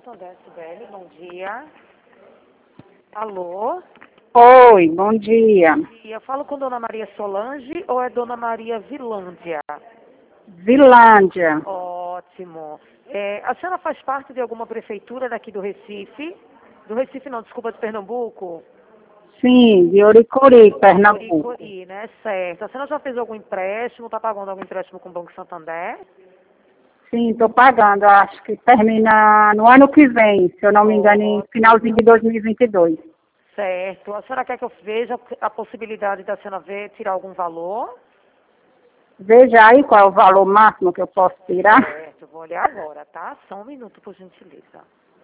Santander, Sibeli, bom dia. Alô? Oi, bom dia. E eu falo com Dona Maria Solange ou é Dona Maria Vilândia? Vilândia. Ótimo. A senhora faz parte de alguma prefeitura daqui do Recife? Do Recife não, desculpa, de Pernambuco? Sim, de Oricuri, Pernambuco. Oricuri, né? Certo. A senhora já fez algum empréstimo? Está pagando algum empréstimo com o Banco Santander? Sim, estou pagando. Acho que termina no ano que vem, se eu não me engano, em finalzinho de 2022. Certo. A senhora quer que eu veja a possibilidade da senhora tirar algum valor? Veja aí qual é o valor máximo que eu posso tirar. Certo, vou olhar agora, tá? Só um minuto, por gentileza.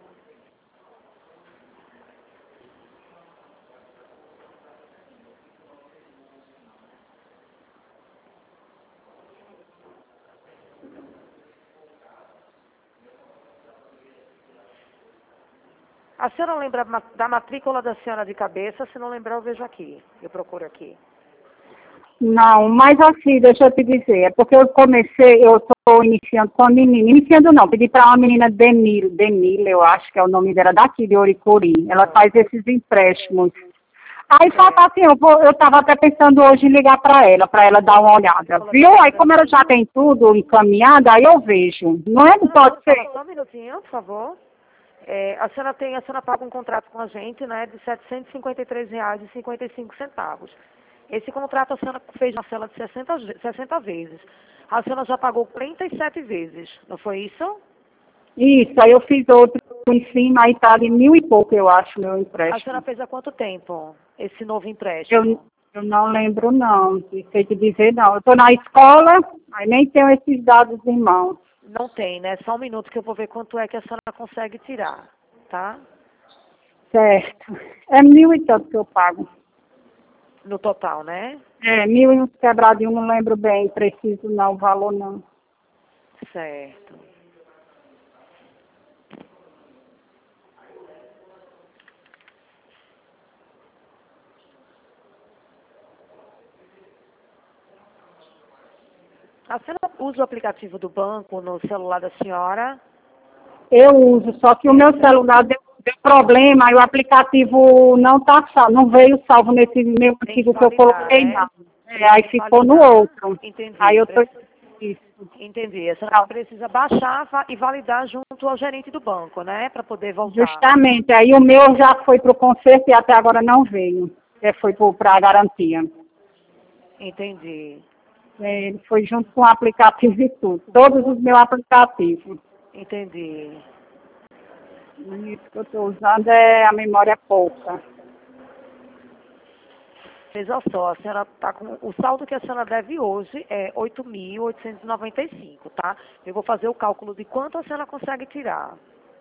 A senhora lembra da matrícula da senhora de cabeça? Se não lembrar, eu vejo aqui. Eu procuro aqui. Não, mas assim, deixa eu te dizer, é porque eu estou iniciando com a menina, iniciando não, pedi para uma menina Denil, eu acho que é o nome dela, daqui de Oricuri, ela faz esses empréstimos. Aí falta assim, eu estava até pensando hoje em ligar para ela dar uma olhada, viu? Aí como ela já tem tudo encaminhado, aí eu vejo, não é? Não pode ser? Só um minutinho, por favor. A senhora paga um contrato com a gente, né, de R$ 753,55. Esse contrato a senhora fez na cela de 60 vezes. A senhora já pagou 47 vezes, não foi isso? Isso, aí eu fiz outro em cima, aí tá de 1.000 e pouco, eu acho, meu A empréstimo. senhora fez há quanto tempo esse novo empréstimo? Eu não lembro, não, não sei te dizer, não. Eu estou na escola, aí nem tenho esses dados em mãos. Não tem, né? Só um minuto que eu vou ver quanto é que a senhora consegue tirar, tá? Certo. É 1.000 e tanto que eu pago. No total, né? 1.000 e uns quebradinhos, não lembro bem, preciso não, o valor não. Certo. A senhora usa o aplicativo do banco no celular da senhora? Eu uso, só que o meu celular deu problema, aí o aplicativo não veio salvo nesse meu antigo que eu coloquei, não. Aí ficou no outro. Entendi. Aí eu tô... Isso. Entendi. A senhora precisa baixar e validar junto ao gerente do banco, né? Para poder voltar. Justamente. Aí o meu já foi para o conserto e até agora não veio. Foi para a garantia. Entendi. Ele foi junto com o aplicativo e tudo. Todos os meus aplicativos. Entendi. E isso que eu estou usando é a memória pouca. Veja só, a senhora está com... O saldo que a senhora deve hoje é 8.895, tá? Eu vou fazer o cálculo de quanto a senhora consegue tirar.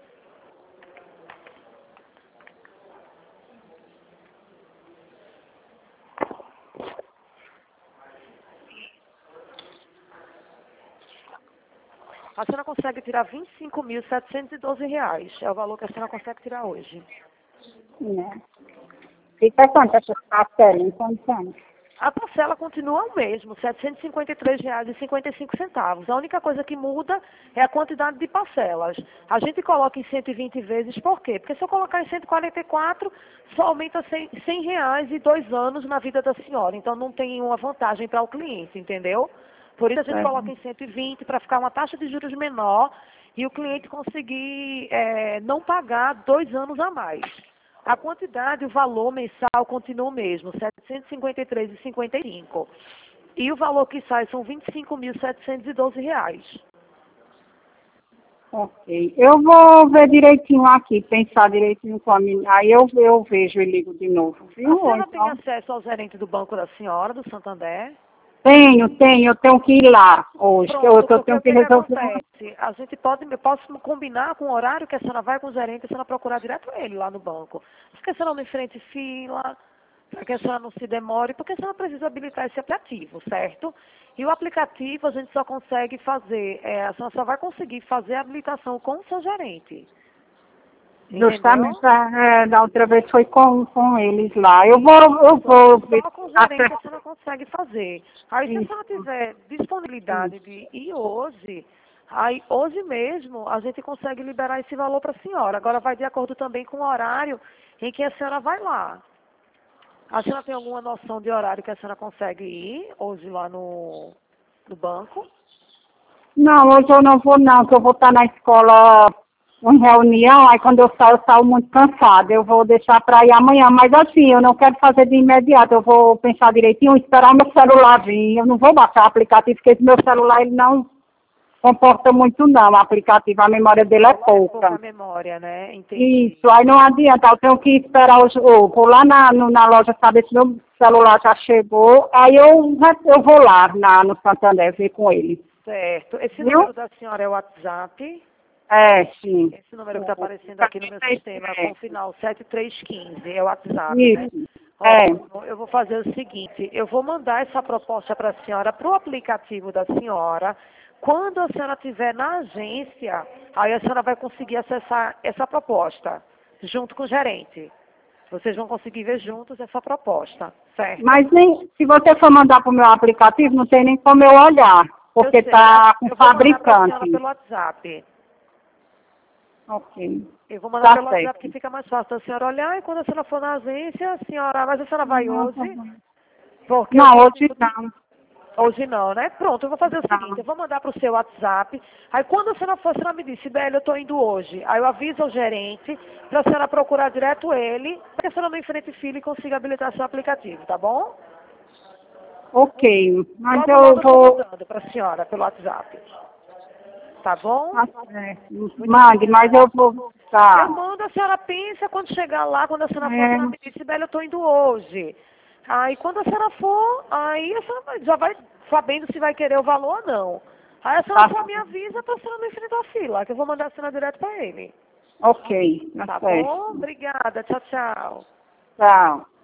A senhora consegue tirar R$ 25.712. É o valor que a senhora consegue tirar hoje. Né? Fica quanto essa parcela em condições? A parcela continua o mesmo, R$ 753,55. A única coisa que muda é a quantidade de parcelas. A gente coloca em 120 vezes, por quê? Porque se eu colocar em 144, só aumenta R$ 100 e 2 anos na vida da senhora. Então não tem uma vantagem para o cliente, entendeu? Por isso a gente coloca em 120 para ficar uma taxa de juros menor e o cliente conseguir não pagar 2 anos a mais. A quantidade, o valor mensal continua o mesmo, R$ 753,55. E o valor que sai são R$ 25.712. Ok. Eu vou ver direitinho aqui, pensar direitinho com a menina. Aí eu vejo e ligo de novo, viu? A senhora tem acesso ao gerente do banco da senhora, do Santander? Eu tenho que ir lá hoje. Pronto, Eu tenho que resolver. acontece? Eu posso combinar com o horário que a senhora vai com o gerente, a senhora procurar direto ele lá no banco. Porque a senhora não enfrente fila, para que a senhora não se demore, porque a senhora precisa habilitar esse aplicativo, certo? E o aplicativo a gente só consegue fazer, a senhora só vai conseguir fazer a habilitação com o seu gerente. Justamente da outra vez foi com eles lá. Eu vou Só com o gerente a senhora consegue fazer. Aí se a senhora tiver disponibilidade de ir hoje, Aí, hoje mesmo, a gente consegue liberar esse valor para a senhora. Agora, vai de acordo também com o horário em que a senhora vai lá. A senhora tem alguma noção de horário que a senhora consegue ir hoje lá no banco? Não, hoje eu não vou não, que eu vou estar na escola em reunião, aí quando eu saio muito cansada. Eu vou deixar para ir amanhã, mas assim, eu não quero fazer de imediato, eu vou pensar direitinho, esperar o meu celular vir. Eu não vou baixar o aplicativo, porque esse meu celular ele não comporta muito não, o aplicativo, a memória dele é pouca. Pouca memória, né? Entendi. Isso, aí não adianta, eu tenho que esperar, eu vou lá na loja saber se meu celular já chegou, aí eu vou lá no Santander ver com ele. Certo. Esse Viu? número da senhora é o WhatsApp? É, sim. Esse número que está aparecendo aqui no meu sistema, com o final 7315, é o WhatsApp, né? Isso. Ó, eu vou fazer o seguinte, eu vou mandar essa proposta para a senhora, para o aplicativo da senhora. Quando a senhora estiver na agência, aí a senhora vai conseguir acessar essa proposta, junto com o gerente. Vocês vão conseguir ver juntos essa proposta, certo? Mas nem, se você for mandar para o meu aplicativo, não tem nem como eu olhar, porque está com o Eu vou mandar para a senhora fabricante. pelo WhatsApp. Ok. Eu vou mandar Tá pelo certo. WhatsApp que fica mais fácil da senhora olhar e quando a senhora for na agência, a senhora... Mas a senhora vai hoje? Porque Não, eu hoje preciso- não. Hoje não, né? Pronto, eu vou fazer o Não. seguinte, eu vou mandar para o seu WhatsApp. Aí quando a senhora for, a senhora me diz, Sibeli, eu estou indo hoje. Aí eu aviso ao gerente para a senhora procurar direto ele, para que a senhora não enfrente fila e consiga habilitar seu aplicativo, tá bom? Ok, mas Logo, logo eu eu estou vou... mandando para a senhora pelo WhatsApp. Tá bom? Tá certo. Mande, mas eu vou... Eu Tá. mando, a senhora pensa, quando chegar lá, quando a senhora for, a É. senhora me diz, Sibeli, eu estou indo hoje. Aí quando a senhora for, aí a senhora já vai sabendo se vai querer o valor ou não. Aí a senhora Tá. só me avisa para a senhora não enfrentar a fila, que eu vou mandar a senhora direto para ele. Ok, Tá certo. bom? Obrigada. Tchau, tchau. Tchau.